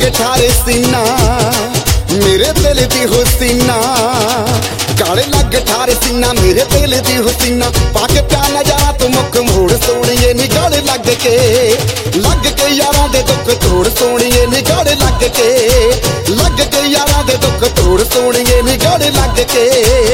लग ठारे सीना मेरे दिल दी हुसीना, काले लग ठारे सीना मेरे दिल दी हुसीना, पाके प्यार न जाना तू मुख मोड़ सोनिए नी गल लग के यारां दे दुख तोड़ सोनिए नी गल लग के यारां दे दुख तोड़ सोनिए नी गल लग के।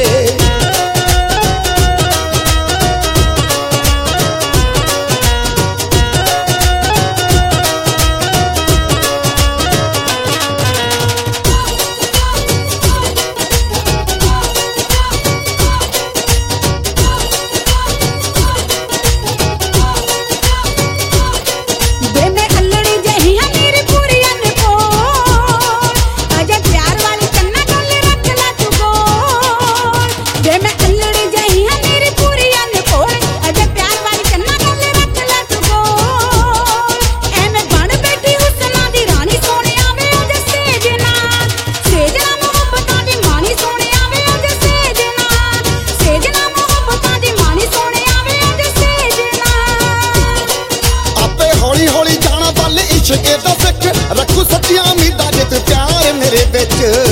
रखू सच्चियां उम्मीदां जे तू प्यार मेरे बिच,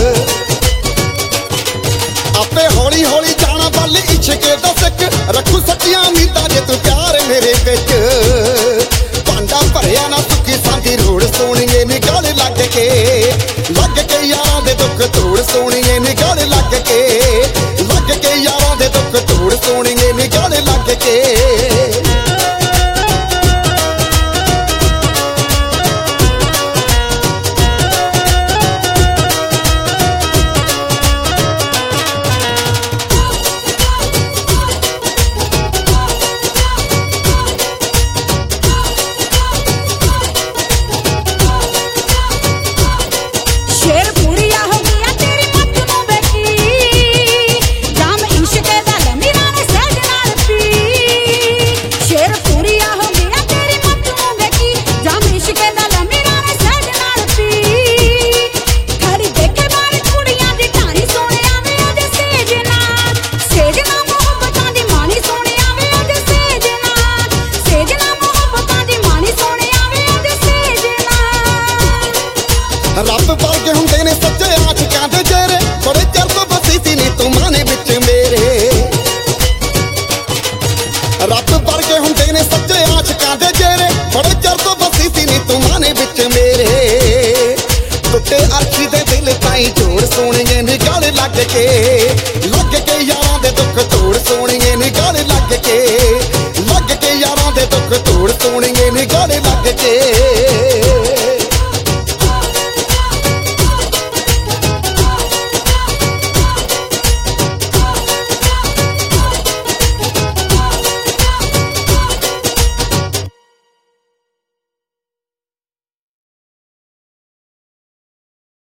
आपे हौली हौली जाना बल इश्क दा सिक, रखू सच्चियां उम्मीदां जे तू प्यार मेरे बिच, भांडा भरिया ना सुखी सांझी रोड़ सोनिए नी गल लग के यारां दे दुख तोड़ सोनिए नी गल लग के यारां दे दुख तोड़ सोनिए नी गल लग के। रब वर्गे हुंदे ने सच्चे आशिकां दे चेहरे, बड़े चिर तो बसी सी नी तू माने विच मेरे, रब वर्गे हुंदे ने सच्चे आशिकां दे चेहरे, बड़े चिर तो बसी सी नी तू माने विच मेरे, टुटे अर्शी दे दिल ताईं जोड़ सोनिए नी गल लग के